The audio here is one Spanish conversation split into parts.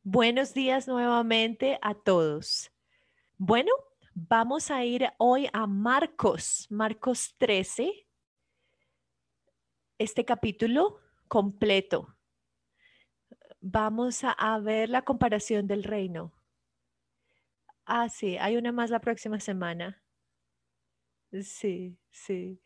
Buenos días nuevamente a todos. Bueno, vamos a ir hoy a Marcos 13, este capítulo completo. Vamos a ver la comparación del reino. Sí, hay una más la próxima semana. Sí, sí.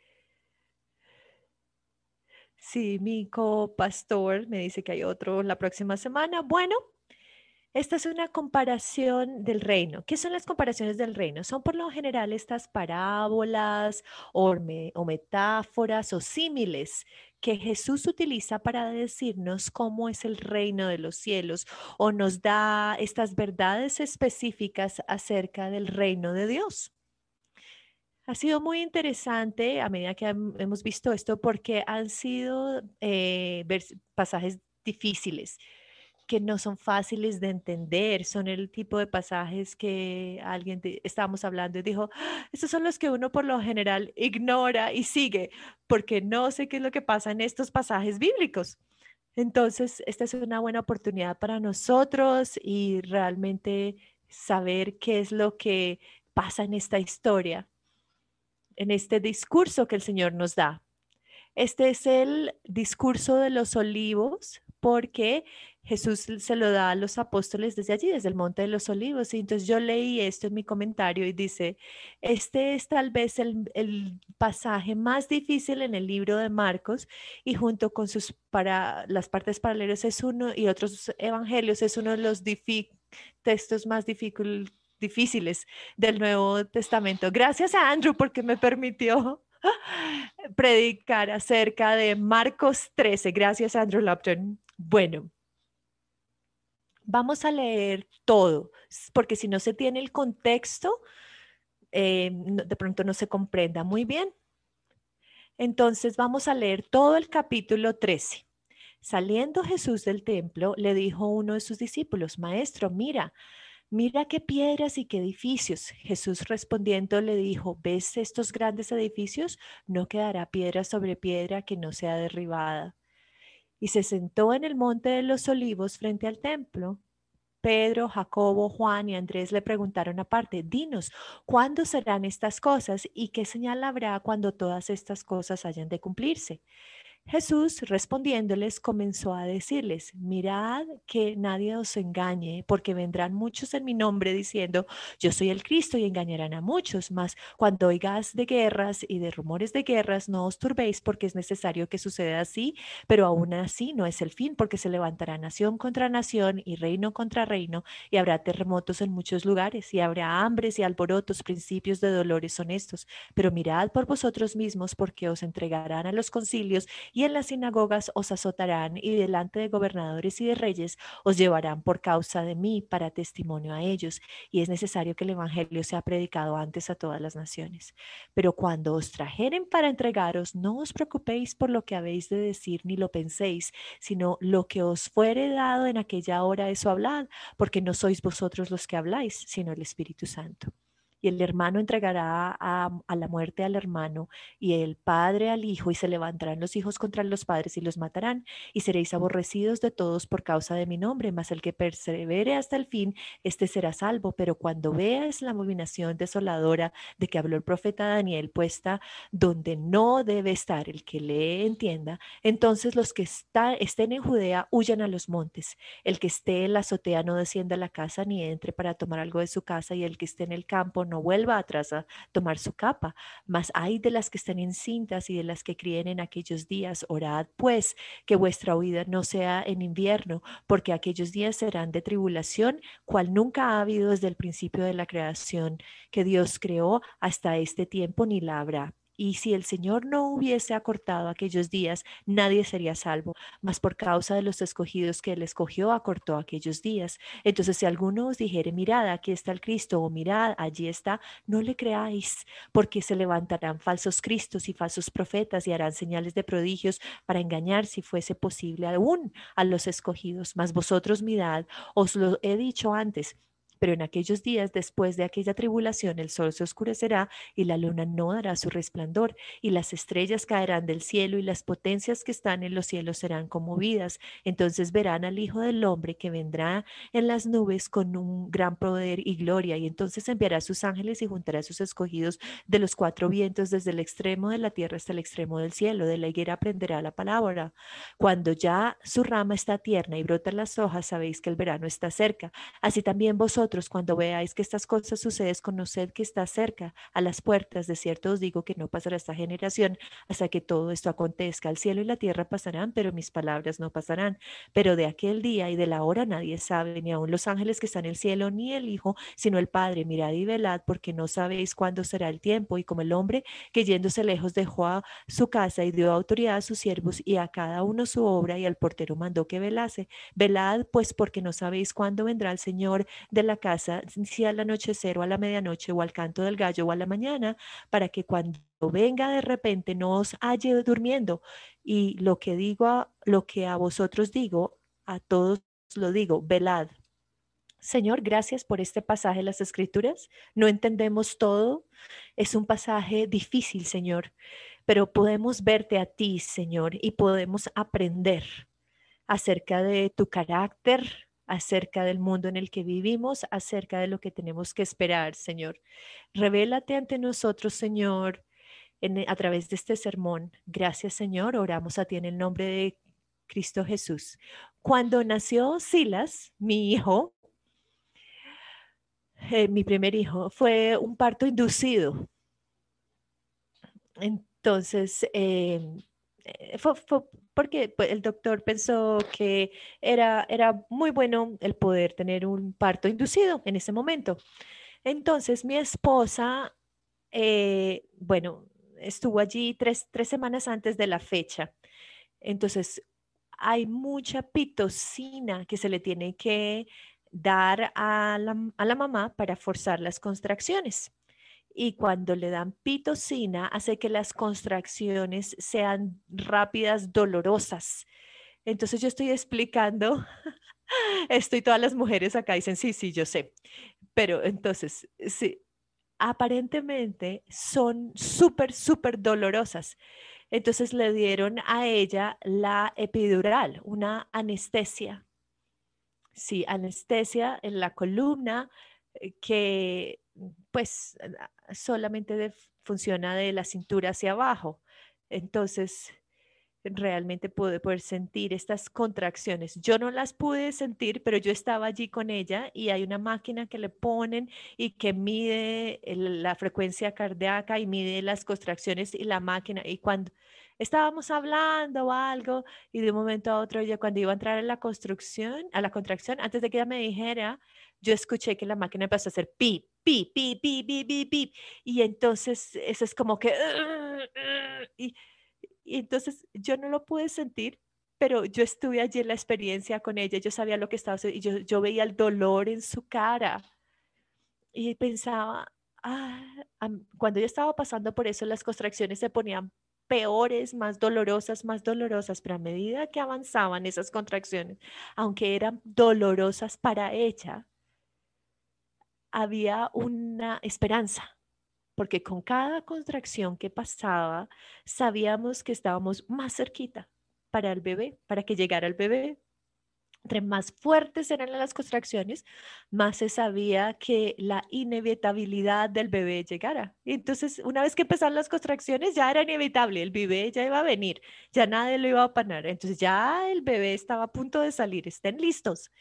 Sí, mi copastor me dice que hay otro la próxima semana. Bueno, esta es una comparación del reino. ¿Qué son las comparaciones del reino? Son por lo general estas parábolas o metáforas o símiles que Jesús utiliza para decirnos cómo es el reino de los cielos o nos da estas verdades específicas acerca del reino de Dios. Ha sido muy interesante a medida que hemos visto esto porque han sido pasajes difíciles que no son fáciles de entender, son el tipo de pasajes que estábamos hablando y dijo: estos son los que uno por lo general ignora y sigue, porque no sé qué es lo que pasa en estos pasajes bíblicos. Entonces, esta es una buena oportunidad para nosotros y realmente saber qué es lo que pasa en esta historia, en este discurso que el Señor nos da. Este es el discurso de los olivos porque Jesús se lo da a los apóstoles desde allí, desde el Monte de los Olivos. Y entonces yo leí esto en mi comentario y dice, este es tal vez el pasaje más difícil en el libro de Marcos y junto con las partes paralelas es uno y otros evangelios es uno de los textos más difíciles del Nuevo Testamento. Gracias a Andrew porque me permitió predicar acerca de Marcos 13. Gracias, Andrew Lupton. Bueno, vamos a leer todo, porque si no se tiene el contexto, de pronto no se comprenda muy bien. Entonces vamos a leer todo el capítulo 13. Saliendo Jesús del templo, le dijo uno de sus discípulos: Maestro, mira qué piedras y qué edificios. Jesús respondiendo le dijo: ¿Ves estos grandes edificios? No quedará piedra sobre piedra que no sea derribada. Y se sentó en el monte de los olivos frente al templo. Pedro, Jacobo, Juan y Andrés le preguntaron aparte: Dinos, ¿cuándo serán estas cosas y qué señal habrá cuando todas estas cosas hayan de cumplirse? Jesús respondiéndoles comenzó a decirles: mirad que nadie os engañe, porque vendrán muchos en mi nombre diciendo: yo soy el Cristo, y engañarán a muchos. Mas cuando oigáis de guerras y de rumores de guerras, no os turbéis, porque es necesario que suceda así, pero aún así no es el fin, porque se levantará nación contra nación y reino contra reino, y habrá terremotos en muchos lugares, y habrá hambres y alborotos, principios de dolores son estos. Pero mirad por vosotros mismos, porque os entregarán a los concilios y en las sinagogas os azotarán, y delante de gobernadores y de reyes os llevarán por causa de mí para testimonio a ellos. Y es necesario que el Evangelio sea predicado antes a todas las naciones. Pero cuando os trajeren para entregaros, no os preocupéis por lo que habéis de decir, ni lo penséis, sino lo que os fuere dado en aquella hora, eso hablad, porque no sois vosotros los que habláis, sino el Espíritu Santo. Y el hermano entregará a la muerte al hermano, y el padre al hijo, y se levantarán los hijos contra los padres y los matarán, y seréis aborrecidos de todos por causa de mi nombre, mas el que persevere hasta el fin, este será salvo. Pero cuando veas la abominación desoladora de que habló el profeta Daniel puesta donde no debe estar, el que lee entienda, entonces los que estén en Judea huyan a los montes. El que esté en la azotea no descienda a la casa ni entre para tomar algo de su casa, y el que esté en el campo no vuelva atrás a tomar su capa. Mas hay de las que estén encintas y de las que críen en aquellos días. Orad pues que vuestra huida no sea en invierno, porque aquellos días serán de tribulación, cual nunca ha habido desde el principio de la creación que Dios creó hasta este tiempo, ni la habrá. Y si el Señor no hubiese acortado aquellos días, nadie sería salvo, mas por causa de los escogidos que él escogió, acortó aquellos días. Entonces, si alguno os dijere: mirad, aquí está el Cristo, o mirad, allí está, no le creáis, porque se levantarán falsos cristos y falsos profetas, y harán señales de prodigios para engañar, si fuese posible, aún a los escogidos. Mas vosotros mirad, os lo he dicho antes, Pero en aquellos días, después de aquella tribulación, el sol se oscurecerá y la luna no dará su resplandor, y las estrellas caerán del cielo y las potencias que están en los cielos serán conmovidas. Entonces verán al Hijo del Hombre que vendrá en las nubes con un gran poder y gloria, y entonces enviará a sus ángeles y juntará a sus escogidos de los cuatro vientos, desde el extremo de la tierra hasta el extremo del cielo. De la higuera aprenderá la palabra. Cuando ya su rama está tierna y brotan las hojas, sabéis que el verano está cerca. Así también vosotros, cuando veáis que estas cosas suceden, conoced que está cerca, a las puertas. De cierto os digo que no pasará esta generación hasta que todo esto acontezca. El cielo y la tierra pasarán, pero mis palabras no pasarán. Pero de aquel día y de la hora nadie sabe, ni aun los ángeles que están en el cielo, ni el Hijo, sino el Padre. Mirad y velad, porque no sabéis cuándo será el tiempo. Y como el hombre que yéndose lejos dejó a su casa y dio autoridad a sus siervos y a cada uno su obra, y al portero mandó que velase. Velad, pues, porque no sabéis cuándo vendrá el Señor de la casa, si al anochecer o a la medianoche o al canto del gallo o a la mañana, para que cuando venga de repente no os halle durmiendo. Y lo que a vosotros digo, a todos lo digo, velad. Señor, gracias por este pasaje de las Escrituras. No entendemos todo. Es un pasaje difícil, Señor, pero podemos verte a ti, Señor, y podemos aprender acerca de tu carácter, acerca del mundo en el que vivimos, acerca de lo que tenemos que esperar, Señor. Revélate ante nosotros, Señor, a través de este sermón. Gracias, Señor. Oramos a ti en el nombre de Cristo Jesús. Cuando nació Silas, mi hijo, mi primer hijo, fue un parto inducido. Entonces, fue porque pues, el doctor pensó que era muy bueno el poder tener un parto inducido en ese momento. Entonces, mi esposa, bueno, estuvo allí tres semanas antes de la fecha. Entonces, hay mucha pitocina que se le tiene que dar a la mamá para forzar las contracciones. Y cuando le dan pitocina, hace que las contracciones sean rápidas, dolorosas. Entonces yo estoy explicando, estoy todas las mujeres acá dicen, sí, sí, yo sé. Pero entonces, sí, aparentemente son súper, súper dolorosas. Entonces le dieron a ella la epidural, una anestesia. Sí, anestesia en la columna que pues solamente funciona de la cintura hacia abajo. Entonces, realmente pude poder sentir estas contracciones. Yo no las pude sentir, pero yo estaba allí con ella y hay una máquina que le ponen y que mide la frecuencia cardíaca y mide las contracciones y la máquina. Y cuando estábamos hablando o algo y de un momento a otro, ella cuando iba a entrar a la contracción, antes de que ella me dijera, yo escuché que la máquina empezó a hacer pi, pi, pi, pi, pi, pi, pi. Y entonces eso es como que... y entonces yo no lo pude sentir, pero yo estuve allí en la experiencia con ella, yo sabía lo que estaba haciendo y yo veía el dolor en su cara y pensaba, cuando yo estaba pasando por eso, las contracciones se ponían peores, más dolorosas, pero a medida que avanzaban esas contracciones, aunque eran dolorosas para ella, había una esperanza porque con cada contracción que pasaba, sabíamos que estábamos más cerquita para el bebé, para que llegara el bebé. Entre más fuertes eran las contracciones, más se sabía que la inevitabilidad del bebé llegara. Y entonces, una vez que empezaron las contracciones, ya era inevitable, el bebé ya iba a venir, ya nadie lo iba a parar. Entonces, ya el bebé estaba a punto de salir, estén listos.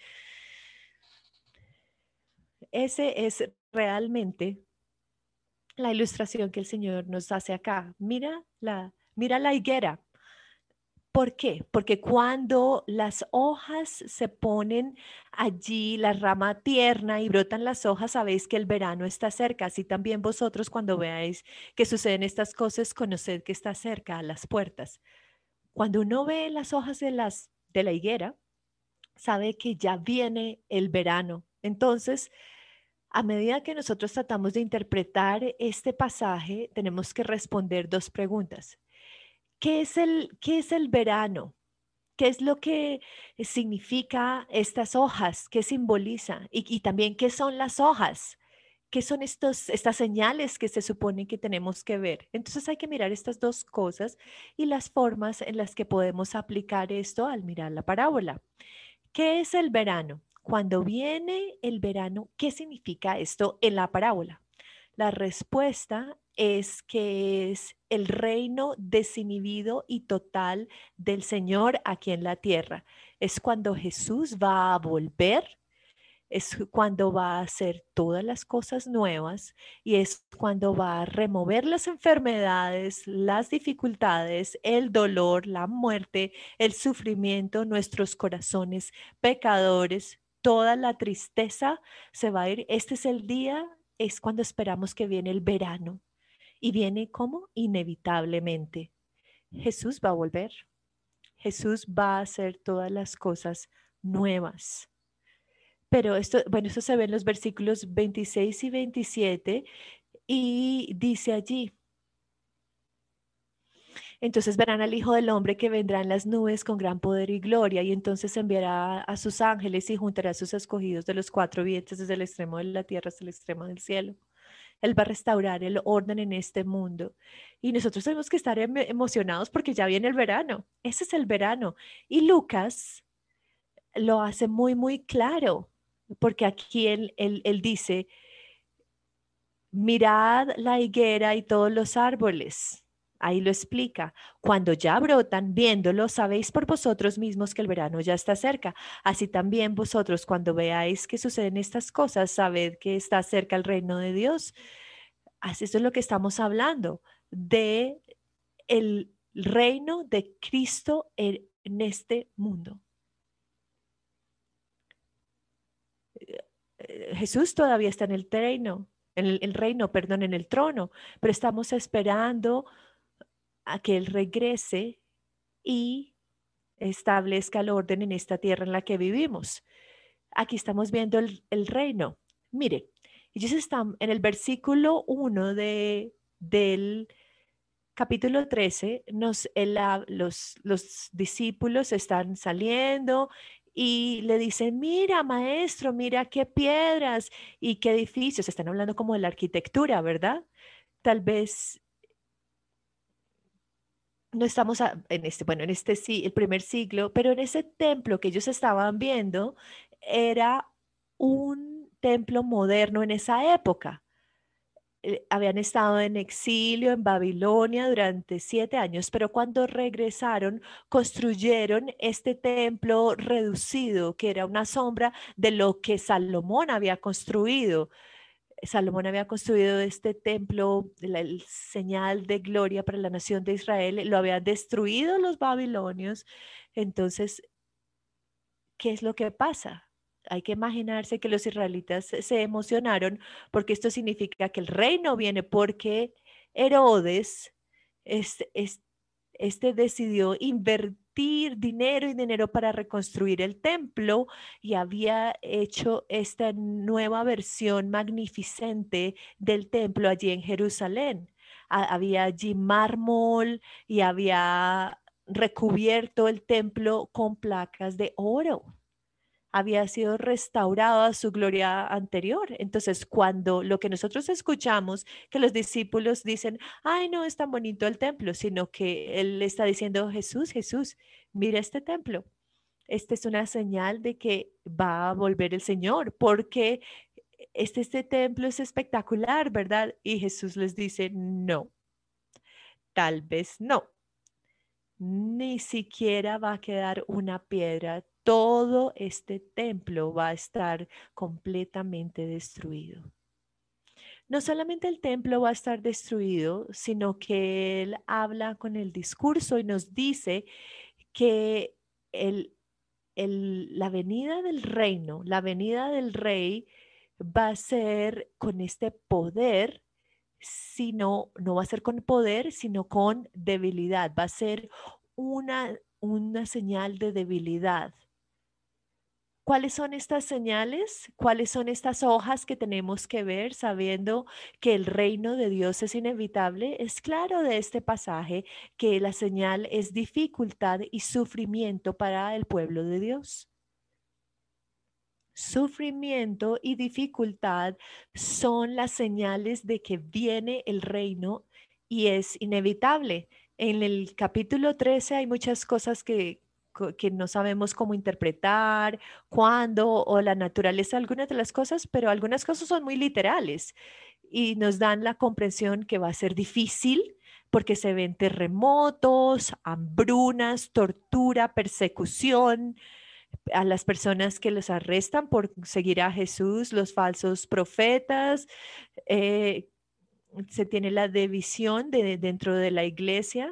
Ese es realmente la ilustración que el Señor nos hace acá. Mira la higuera. ¿Por qué? Porque cuando las hojas se ponen allí, la rama tierna y brotan las hojas, sabéis que el verano está cerca. Así también vosotros cuando veáis que suceden estas cosas, conoced que está cerca a las puertas. Cuando uno ve las hojas de la higuera, sabe que ya viene el verano. Entonces, a medida que nosotros tratamos de interpretar este pasaje, tenemos que responder dos preguntas. Qué es el verano? ¿Qué es lo que significa estas hojas? ¿Qué simboliza? Y también, ¿qué son las hojas? ¿Qué son estas señales que se supone que tenemos que ver? Entonces hay que mirar estas dos cosas y las formas en las que podemos aplicar esto al mirar la parábola. ¿Qué es el verano? Cuando viene el verano, ¿qué significa esto en la parábola? La respuesta es que es el reino desinhibido y total del Señor aquí en la tierra. Es cuando Jesús va a volver, es cuando va a hacer todas las cosas nuevas y es cuando va a remover las enfermedades, las dificultades, el dolor, la muerte, el sufrimiento, nuestros corazones pecadores, toda la tristeza se va a ir. Este es el día, es cuando esperamos que viene el verano y viene como inevitablemente. Jesús va a volver. Jesús va a hacer todas las cosas nuevas. Pero esto, bueno, eso se ve en los versículos 26 y 27 y dice allí, entonces verán al Hijo del Hombre que vendrá en las nubes con gran poder y gloria y entonces enviará a sus ángeles y juntará a sus escogidos de los cuatro vientos desde el extremo de la tierra hasta el extremo del cielo. Él va a restaurar el orden en este mundo y nosotros tenemos que estar emocionados porque ya viene el verano. Ese es el verano. Y Lucas lo hace muy, muy claro porque aquí él dice, mirad la higuera y todos los árboles. Ahí lo explica. Cuando ya brotan, viéndolo, sabéis por vosotros mismos que el verano ya está cerca. Así también vosotros, cuando veáis que suceden estas cosas, sabed que está cerca el reino de Dios. Así eso es lo que estamos hablando, de el reino de Cristo en este mundo. Jesús todavía está en el reino, el reino, perdón, en el trono, pero estamos esperando a que Él regrese y establezca el orden en esta tierra en la que vivimos. Aquí estamos viendo el reino. Mire, ellos están en el versículo 1 del capítulo 13, los discípulos están saliendo y le dicen, mira, maestro, mira qué piedras y qué edificios. Están hablando como de la arquitectura, ¿verdad? Tal vez no estamos en este, bueno, en este sí, el primer siglo, pero en ese templo que ellos estaban viendo era un templo moderno en esa época. Habían estado en exilio en Babilonia durante 7 años, pero cuando regresaron, construyeron este templo reducido, que era una sombra de lo que Salomón había construido. Salomón había construido este templo, el señal de gloria para la nación de Israel, lo habían destruido los babilonios. Entonces, ¿qué es lo que pasa? Hay que imaginarse que los israelitas se emocionaron porque esto significa que el reino viene porque Herodes, este, es- este decidió invertir dinero y dinero para reconstruir el templo y había hecho esta nueva versión magnificente del templo allí en Jerusalén. Había allí mármol y había recubierto el templo con placas de oro. Había sido restaurado a su gloria anterior. Entonces, cuando lo que nosotros escuchamos, que los discípulos dicen, ay, no es tan bonito el templo, sino que él está diciendo, Jesús, Jesús, mira este templo. Esta es una señal de que va a volver el Señor, porque este templo es espectacular, ¿verdad? Y Jesús les dice, no, tal vez no. Ni siquiera va a quedar una piedra. Todo este templo va a estar completamente destruido. No solamente el templo va a estar destruido, sino que él habla con el discurso y nos dice que el, la venida del reino, la venida del rey va a ser con este poder, sino no va a ser con poder, sino con debilidad. Va a ser una señal de debilidad. ¿Cuáles son estas señales? ¿Cuáles son estas hojas que tenemos que ver sabiendo que el reino de Dios es inevitable? Es claro de este pasaje que la señal es dificultad y sufrimiento para el pueblo de Dios. Sufrimiento y dificultad son las señales de que viene el reino y es inevitable. En el capítulo 13 hay muchas cosas que no sabemos cómo interpretar, cuándo o la naturaleza de algunas de las cosas, pero algunas cosas son muy literales y nos dan la comprensión que va a ser difícil porque se ven terremotos, hambrunas, tortura, persecución a las personas que los arrestan por seguir a Jesús, los falsos profetas. eh, Se tiene la división dentro de la iglesia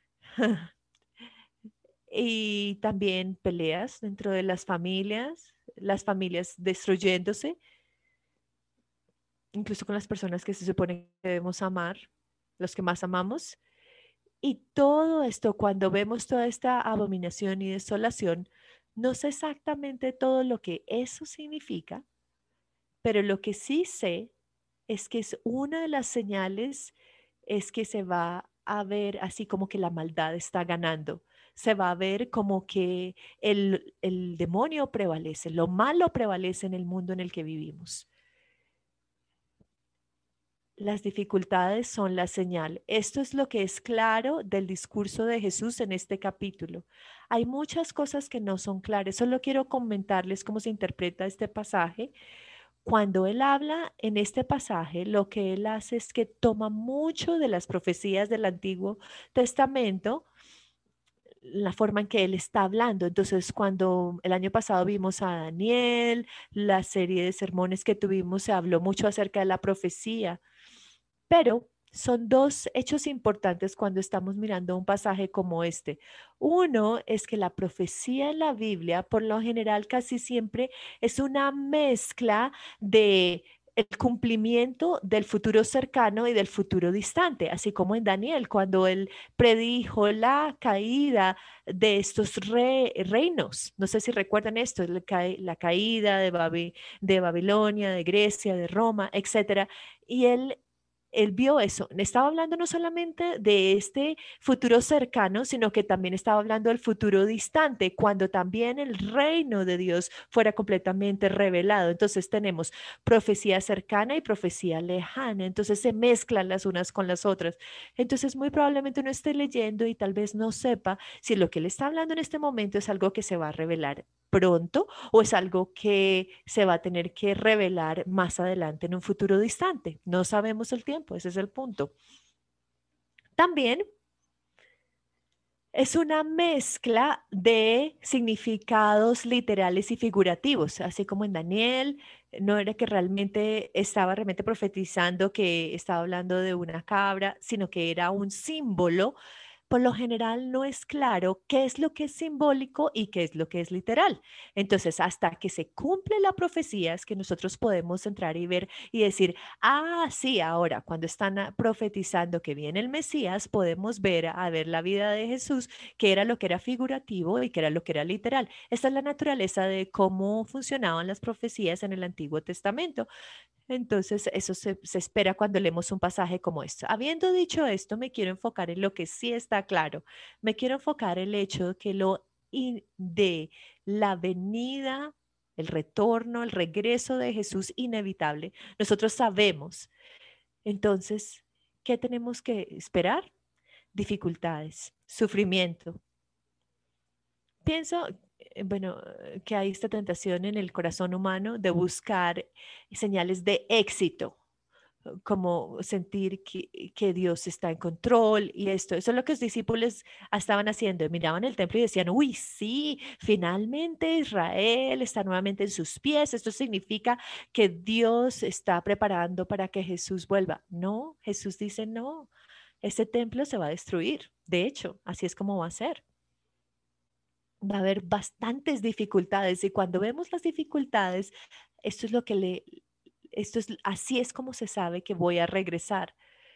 y también peleas dentro de las familias destruyéndose, incluso con las personas que se supone que debemos amar, los que más amamos. Y todo esto, cuando vemos toda esta abominación y desolación, no sé exactamente todo lo que eso significa, pero lo que sí sé es que es una de las señales es que se va a ver así como que la maldad está ganando. Se va a ver como que el demonio prevalece, lo malo prevalece en el mundo en el que vivimos. Las dificultades son la señal. Esto es lo que es claro del discurso de Jesús en este capítulo. Hay muchas cosas que no son claras. Solo quiero comentarles cómo se interpreta este pasaje. Cuando él habla en este pasaje, lo que él hace es que toma mucho de las profecías del Antiguo Testamento, la forma en que él está hablando. Entonces, cuando el año pasado vimos a Daniel, la serie de sermones que tuvimos, se habló mucho acerca de la profecía, pero son dos hechos importantes cuando estamos mirando un pasaje como este. Uno es que la profecía en la Biblia, por lo general, casi siempre es una mezcla de el cumplimiento del futuro cercano y del futuro distante, así como en Daniel, cuando él predijo la caída de estos reinos. No sé si recuerdan esto, la caída de Babilonia, de Grecia, de Roma, etcétera. Y él vio eso. Estaba hablando no solamente de este futuro cercano, sino que también estaba hablando del futuro distante, cuando también el reino de Dios fuera completamente revelado. Entonces tenemos profecía cercana y profecía lejana. Entonces se mezclan las unas con las otras. Entonces muy probablemente uno esté leyendo y tal vez no sepa si lo que él está hablando en este momento es algo que se va a revelar pronto o es algo que se va a tener que revelar más adelante en un futuro distante. No sabemos el tiempo, ese es el punto. También es una mezcla de significados literales y figurativos, así como en Daniel, no era que estaba realmente profetizando que estaba hablando de una cabra, sino que era un símbolo. Por lo general no es claro qué es lo que es simbólico y qué es lo que es literal. Entonces, hasta que se cumple la profecía es que nosotros podemos entrar y ver y decir, ah, sí, ahora cuando están profetizando que viene el Mesías, podemos ver a ver la vida de Jesús, qué era lo que era figurativo y qué era lo que era literal. Esta es la naturaleza de cómo funcionaban las profecías en el Antiguo Testamento. Entonces, eso se espera cuando leemos un pasaje como esto. Habiendo dicho esto, me quiero enfocar en lo que sí está claro. Me quiero enfocar en el hecho de que de la venida, el retorno, el regreso de Jesús inevitable. Nosotros sabemos. Entonces, ¿qué tenemos que esperar? Dificultades, sufrimiento. Pienso, bueno, que hay esta tentación en el corazón humano de buscar señales de éxito, como sentir que Dios está en control y esto. Eso es lo que los discípulos estaban haciendo. Miraban el templo y decían, uy, sí, finalmente Israel está nuevamente en sus pies. Esto significa que Dios está preparando para que Jesús vuelva. No, Jesús dice, no, este templo se va a destruir. De hecho, así es como va a ser. Va a haber bastantes dificultades y cuando vemos las dificultades, esto es lo que así es como se sabe que voy a regresar.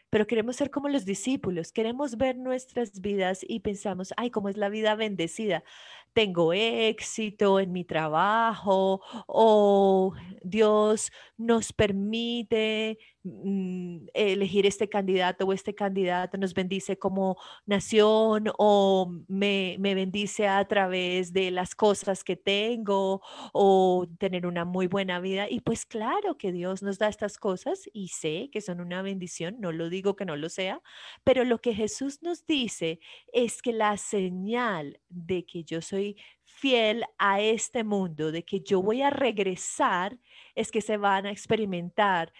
pero queremos ser como los discípulos, queremos ver nuestras vidas y pensamos, ay, cómo es la vida bendecida. Tengo éxito en mi trabajo o Dios nos permite elegir este candidato o este candidato nos bendice como nación o me bendice a través de las cosas que tengo o tener una muy buena vida. Y pues claro que Dios nos da estas cosas y sé que son una bendición, no lo digo que no lo sea, pero lo que Jesús nos dice es que la señal de que yo soy fiel a este mundo, de que yo voy a regresar, es que se van a experimentar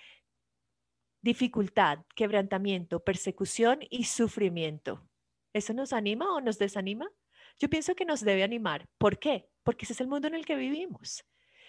dificultad, quebrantamiento, persecución y sufrimiento. ¿Eso nos anima o nos desanima? Yo pienso que nos debe animar. ¿Por qué? Porque ese es el mundo en el que vivimos.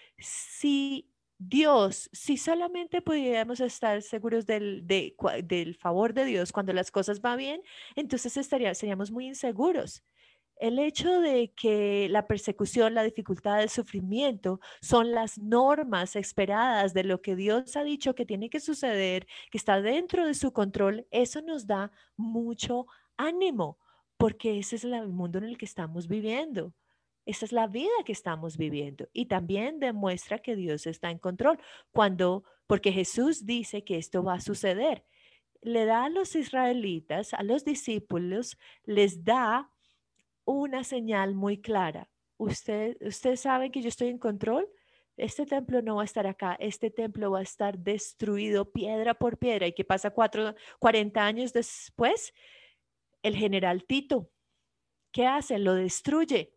Si Dios, si solamente pudiéramos estar seguros del favor de Dios cuando las cosas van bien, entonces seríamos muy inseguros. El hecho de que la persecución, la dificultad, el sufrimiento son las normas esperadas de lo que Dios ha dicho que tiene que suceder, que está dentro de su control, eso nos da mucho ánimo, porque ese es el mundo en el que estamos viviendo. Esa es la vida que estamos viviendo y también demuestra que Dios está en control porque Jesús dice que esto va a suceder. Le da a los israelitas, a los discípulos, les da una señal muy clara. Ustedes saben que yo estoy en control. Este templo no va a estar acá. Este templo va a estar destruido piedra por piedra. ¿Y qué pasa 40 años después? El general Tito, ¿qué hace? Lo destruye.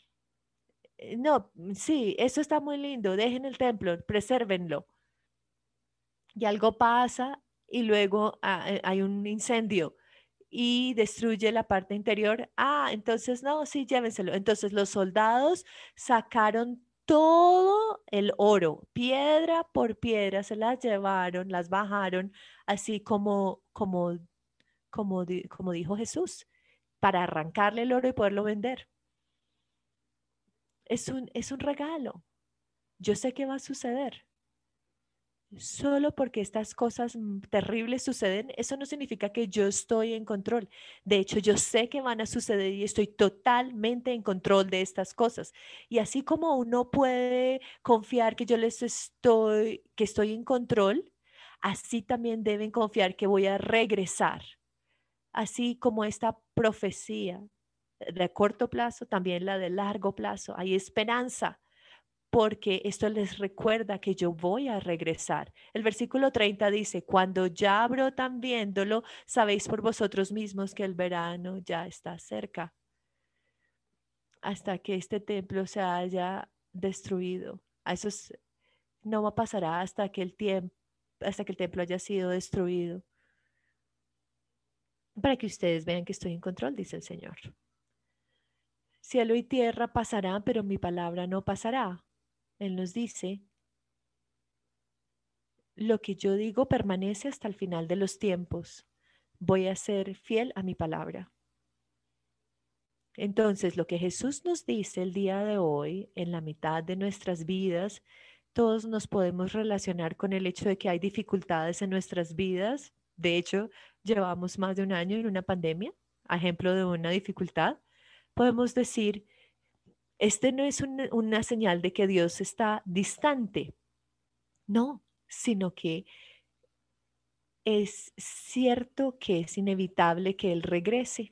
No, sí, eso está muy lindo. Dejen el templo, presérvenlo. Y algo pasa y luego hay un incendio y destruye la parte interior. Ah, entonces no, sí, llévenselo. Entonces los soldados sacaron todo el oro, piedra por piedra, se las llevaron, las bajaron, así como dijo Jesús, para arrancarle el oro y poderlo vender. Es un regalo. Yo sé que va a suceder. Solo porque estas cosas terribles suceden, eso no significa que yo estoy en control. De hecho, yo sé que van a suceder y estoy totalmente en control de estas cosas. Y así como uno puede confiar que estoy en control, así también deben confiar que voy a regresar. Así como esta profecía de corto plazo, también la de largo plazo. Hay esperanza porque esto les recuerda que yo voy a regresar. El versículo 30 dice, cuando ya brotan viéndolo, sabéis por vosotros mismos que el verano ya está cerca, hasta que este templo se haya destruido. No pasará hasta que el templo haya sido destruido. Para que ustedes vean que estoy en control, dice el Señor. Cielo y tierra pasarán, pero mi palabra no pasará. Él nos dice, lo que yo digo permanece hasta el final de los tiempos. Voy a ser fiel a mi palabra. Entonces, lo que Jesús nos dice el día de hoy, en la mitad de nuestras vidas, todos nos podemos relacionar con el hecho de que hay dificultades en nuestras vidas. De hecho, llevamos más de un año en una pandemia, ejemplo de una dificultad. Podemos decir, este no es una señal de que Dios está distante, no, sino que es cierto que es inevitable que Él regrese.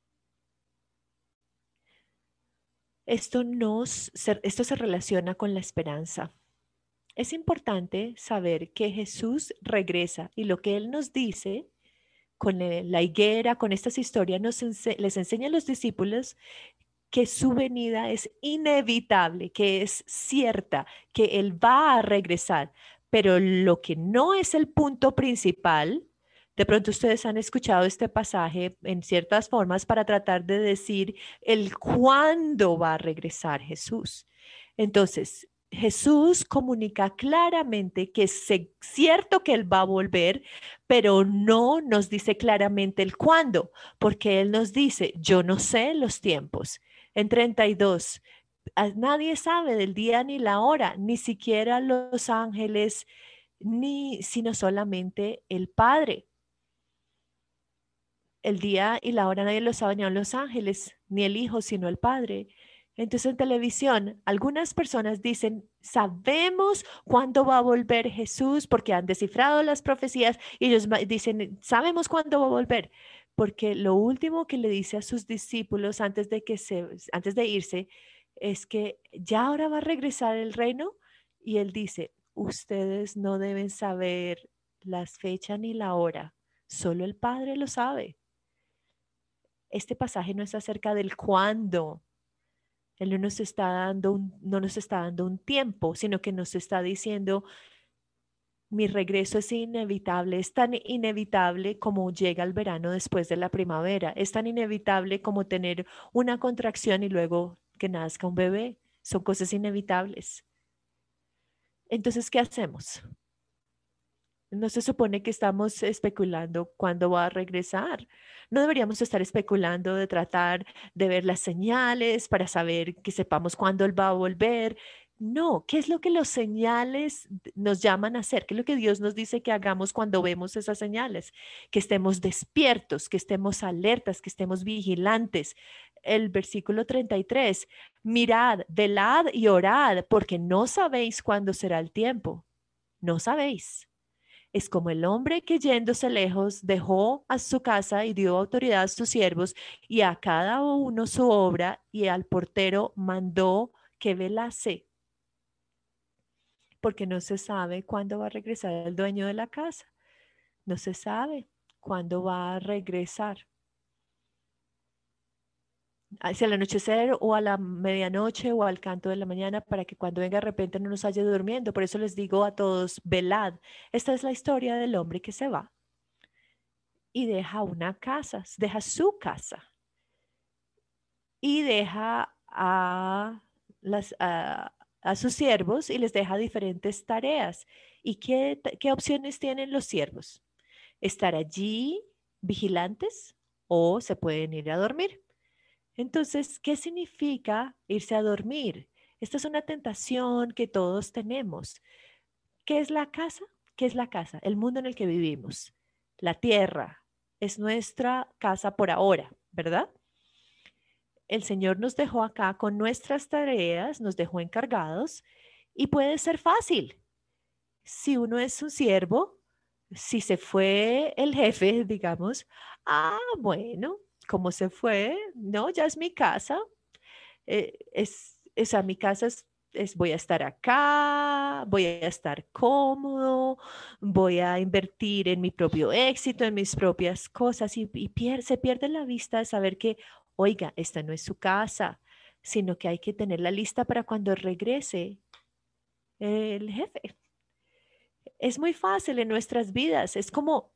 Esto se relaciona con la esperanza. Es importante saber que Jesús regresa y lo que Él nos dice con la higuera, con estas historias, les enseña a los discípulos que su venida es inevitable, que es cierta, que Él va a regresar. Pero lo que no es el punto principal, de pronto ustedes han escuchado este pasaje en ciertas formas para tratar de decir el cuándo va a regresar Jesús. Entonces, Jesús comunica claramente que es cierto que Él va a volver, pero no nos dice claramente el cuándo, porque Él nos dice, yo no sé los tiempos. En 32, nadie sabe del día ni la hora, ni siquiera los ángeles, sino solamente el Padre. El día y la hora nadie lo sabe, ni aun los ángeles, ni el Hijo, sino el Padre. Entonces en televisión, algunas personas dicen, sabemos cuándo va a volver Jesús porque han descifrado las profecías y ellos dicen, sabemos cuándo va a volver. Porque lo último que le dice a sus discípulos antes de irse es que ya ahora va a regresar el reino y él dice, ustedes no deben saber las fechas ni la hora, solo el Padre lo sabe. Este pasaje no es acerca del cuándo. Él no nos está dando un tiempo, sino que nos está diciendo, mi regreso es inevitable, es tan inevitable como llega el verano después de la primavera, es tan inevitable como tener una contracción y luego que nazca un bebé. Son cosas inevitables. Entonces, ¿qué hacemos? No se supone que estamos especulando cuándo va a regresar. No deberíamos estar especulando de tratar de ver las señales para saber que sepamos cuándo él va a volver. No, ¿qué es lo que los señales nos llaman a hacer? ¿Qué es lo que Dios nos dice que hagamos cuando vemos esas señales? Que estemos despiertos, que estemos alertas, que estemos vigilantes. El versículo 33, mirad, velad y orad, porque no sabéis cuándo será el tiempo. No sabéis. Es como el hombre que yéndose lejos dejó a su casa y dio autoridad a sus siervos y a cada uno su obra y al portero mandó que velase, porque no se sabe cuándo va a regresar el dueño de la casa. No se sabe cuándo va a regresar. Hacia el anochecer o a la medianoche o al canto de la mañana para que cuando venga de repente no nos haya durmiendo. Por eso les digo a todos, velad. Esta es la historia del hombre que se va y deja una casa, deja su casa y deja a sus siervos y les deja diferentes tareas. ¿Y qué opciones tienen los siervos? Estar allí vigilantes o se pueden ir a dormir. Entonces, ¿qué significa irse a dormir? Esta es una tentación que todos tenemos. ¿Qué es la casa? ¿Qué es la casa? El mundo en el que vivimos. La tierra es nuestra casa por ahora, ¿verdad? El Señor nos dejó acá con nuestras tareas, nos dejó encargados y puede ser fácil. Si uno es un siervo, si se fue el jefe, digamos, bueno, como se fue, no, ya es mi casa, esa mi casa voy a estar acá, voy a estar cómodo, voy a invertir en mi propio éxito, en mis propias cosas se pierde la vista de saber que, oiga, esta no es su casa, sino que hay que tenerla lista para cuando regrese el jefe. Es muy fácil en nuestras vidas, es como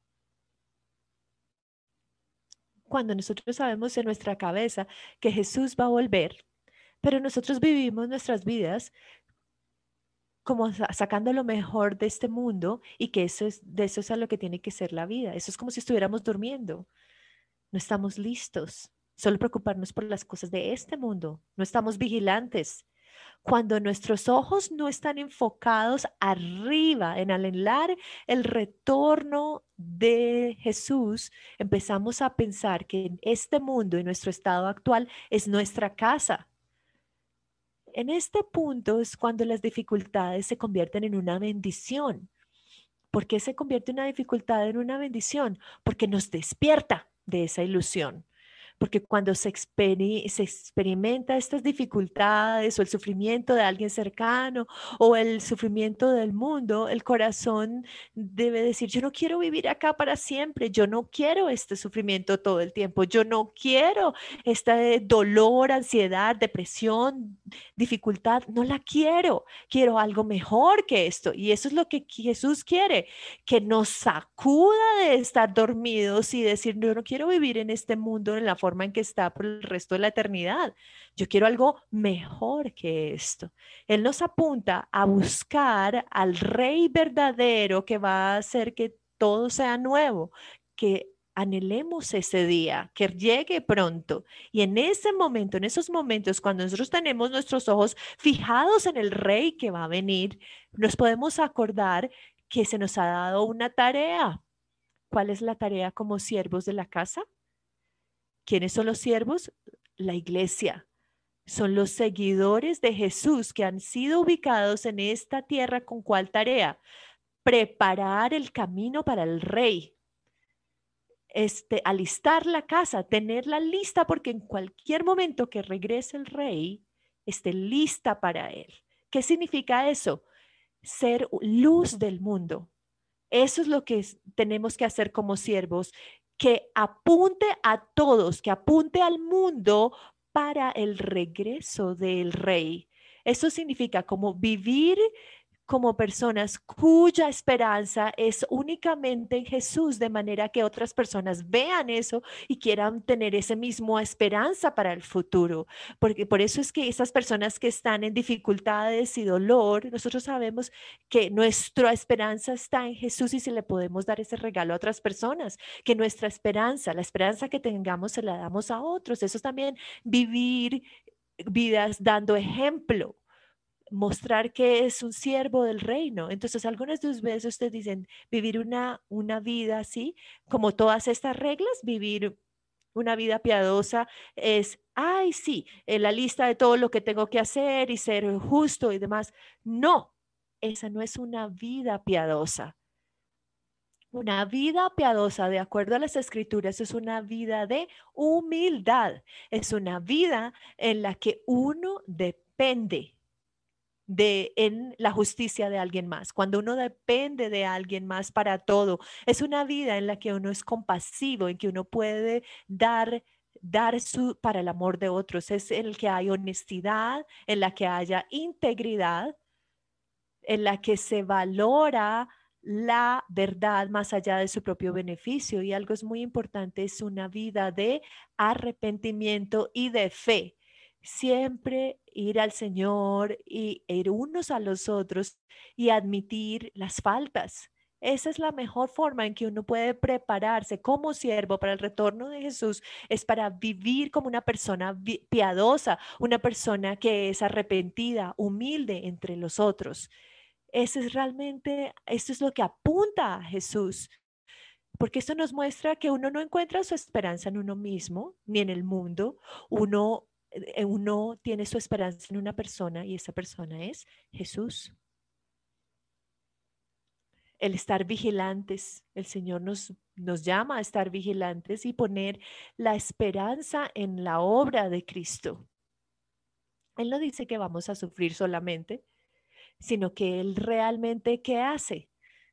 cuando nosotros sabemos en nuestra cabeza que Jesús va a volver, pero nosotros vivimos nuestras vidas como sacando lo mejor de este mundo y que de eso es a lo que tiene que ser la vida. Eso es como si estuviéramos durmiendo. No estamos listos. Solo preocuparnos por las cosas de este mundo. No estamos vigilantes. Cuando nuestros ojos no están enfocados arriba en anhelar el retorno de Jesús, empezamos a pensar que en este mundo y nuestro estado actual es nuestra casa. En este punto es cuando las dificultades se convierten en una bendición. ¿Por qué se convierte una dificultad en una bendición? Porque nos despierta de esa ilusión. Porque cuando se experimenta estas dificultades o el sufrimiento de alguien cercano o el sufrimiento del mundo, el corazón debe decir, yo no quiero vivir acá para siempre, yo no quiero este sufrimiento todo el tiempo, yo no quiero este dolor, ansiedad, depresión, dificultad, no la quiero, quiero algo mejor que esto. Y eso es lo que Jesús quiere, que nos sacuda de estar dormidos y decir, yo no quiero vivir en este mundo en la forma en que está por el resto de la eternidad. Yo quiero algo mejor que esto. Él nos apunta a buscar al Rey verdadero que va a hacer que todo sea nuevo, que anhelemos ese día, que llegue pronto. Y en ese momento, en esos momentos, cuando nosotros tenemos nuestros ojos fijados en el Rey que va a venir, nos podemos acordar que se nos ha dado una tarea. ¿Cuál es la tarea como siervos de la casa? ¿Quiénes son los siervos? La iglesia. Son los seguidores de Jesús que han sido ubicados en esta tierra. ¿Con cuál tarea? Preparar el camino para el rey. Alistar la casa, tenerla lista porque en cualquier momento que regrese el rey, esté lista para él. ¿Qué significa eso? Ser luz del mundo. Eso es lo que tenemos que hacer como siervos, que apunte a todos, que apunte al mundo para el regreso del rey. Eso significa como vivir como personas cuya esperanza es únicamente en Jesús, de manera que otras personas vean eso y quieran tener esa misma esperanza para el futuro. Porque por eso es que esas personas que están en dificultades y dolor, nosotros sabemos que nuestra esperanza está en Jesús y si le podemos dar ese regalo a otras personas, que nuestra esperanza, la esperanza que tengamos, se la damos a otros. Eso es también vivir vidas dando ejemplo, mostrar que es un siervo del reino. Entonces, algunas de veces ustedes dicen vivir una vida así, como todas estas reglas, vivir una vida piadosa es, ay, sí, en la lista de todo lo que tengo que hacer y ser justo y demás. No, esa no es una vida piadosa. Una vida piadosa, de acuerdo a las escrituras, es una vida de humildad. Es una vida en la que uno depende en la justicia de alguien más, cuando uno depende de alguien más para todo. Es una vida en la que uno es compasivo, en que uno puede dar para el amor de otros. Es en el que hay honestidad, en la que haya integridad, en la que se valora la verdad más allá de su propio beneficio. Y algo es muy importante, es una vida de arrepentimiento y de fe. Siempre ir al Señor y ir unos a los otros y admitir las faltas. Esa es la mejor forma en que uno puede prepararse como siervo para el retorno de Jesús, es para vivir como una persona piadosa, una persona que es arrepentida, humilde entre los otros. Ese es realmente, esto es lo que apunta a Jesús, porque esto nos muestra que uno no encuentra su esperanza en uno mismo ni en el mundo. Uno tiene su esperanza en una persona y esa persona es Jesús. El estar vigilantes, el Señor nos llama a estar vigilantes y poner la esperanza en la obra de Cristo. Él no dice que vamos a sufrir solamente, sino que Él realmente, ¿qué hace?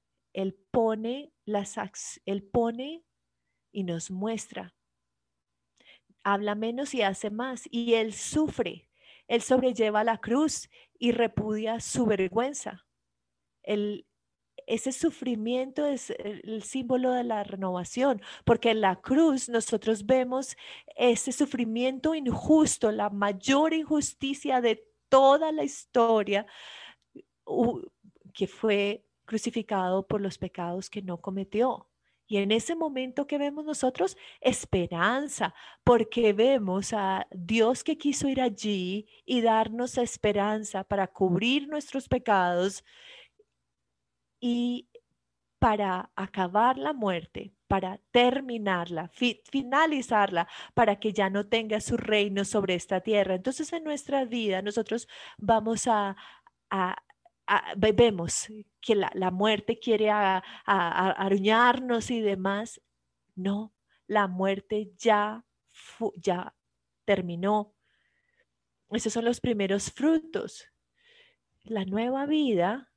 Él pone y nos muestra. Habla menos y hace más. Y Él sufre. Él sobrelleva la cruz y repudia su vergüenza. Ese sufrimiento es el símbolo de la renovación, porque en la cruz nosotros vemos ese sufrimiento injusto, la mayor injusticia de toda la historia, que fue crucificado por los pecados que no cometió. Y en ese momento que vemos nosotros esperanza, porque vemos a Dios que quiso ir allí y darnos esperanza para cubrir nuestros pecados y para acabar la muerte, para terminarla, finalizarla, para que ya no tenga su reino sobre esta tierra. Entonces en nuestra vida nosotros vamos a vemos que la muerte quiere aruñarnos y demás. No, la muerte ya terminó. Esos son los primeros frutos. La nueva vida,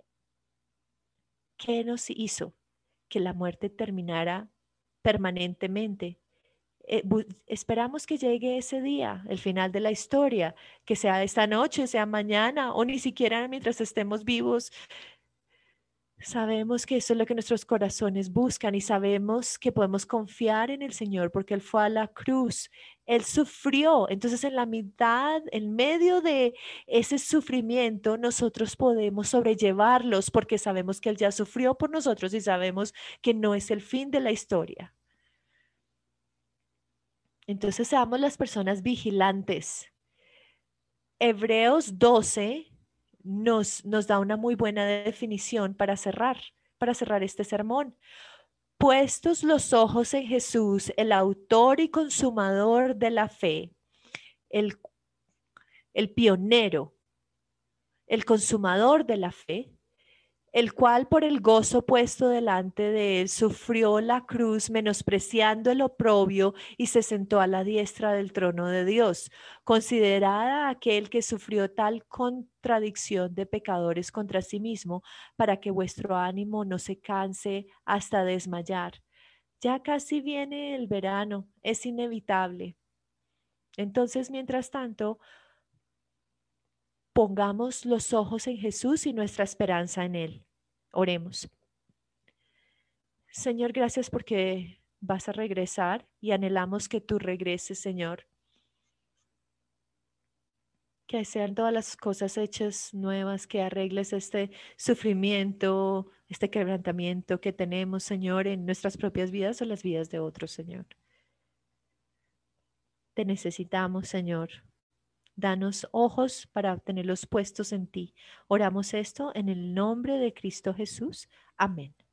¿qué nos hizo? Que la muerte terminara permanentemente. Esperamos que llegue ese día, el final de la historia, que sea esta noche, sea mañana o ni siquiera mientras estemos vivos. Sabemos que eso es lo que nuestros corazones buscan y sabemos que podemos confiar en el Señor porque Él fue a la cruz, Él sufrió. Entonces en la mitad, en medio de ese sufrimiento, nosotros podemos sobrellevarlos porque sabemos que Él ya sufrió por nosotros y sabemos que no es el fin de la historia. Entonces seamos las personas vigilantes. Hebreos 12 nos da una muy buena definición para cerrar este sermón. puestos los ojos en Jesús, el autor y consumador de la fe, el, el pionero, el consumador de la fe, el cual por el gozo puesto delante de él sufrió la cruz, menospreciando el oprobio, y se sentó a la diestra del trono de Dios. Considerad aquel que sufrió tal contradicción de pecadores contra sí mismo, para que vuestro ánimo no se canse hasta desmayar. Ya casi viene el verano, es inevitable. Entonces, mientras tanto, pongamos los ojos en Jesús y nuestra esperanza en Él. Oremos. Señor, gracias porque vas a regresar y anhelamos que tú regreses, Señor. Que sean todas las cosas hechas nuevas, que arregles este sufrimiento, este quebrantamiento que tenemos, Señor, en nuestras propias vidas o las vidas de otros, Señor. Te necesitamos, Señor. Danos ojos para tenerlos puestos en ti. Oramos esto en el nombre de Cristo Jesús. Amén.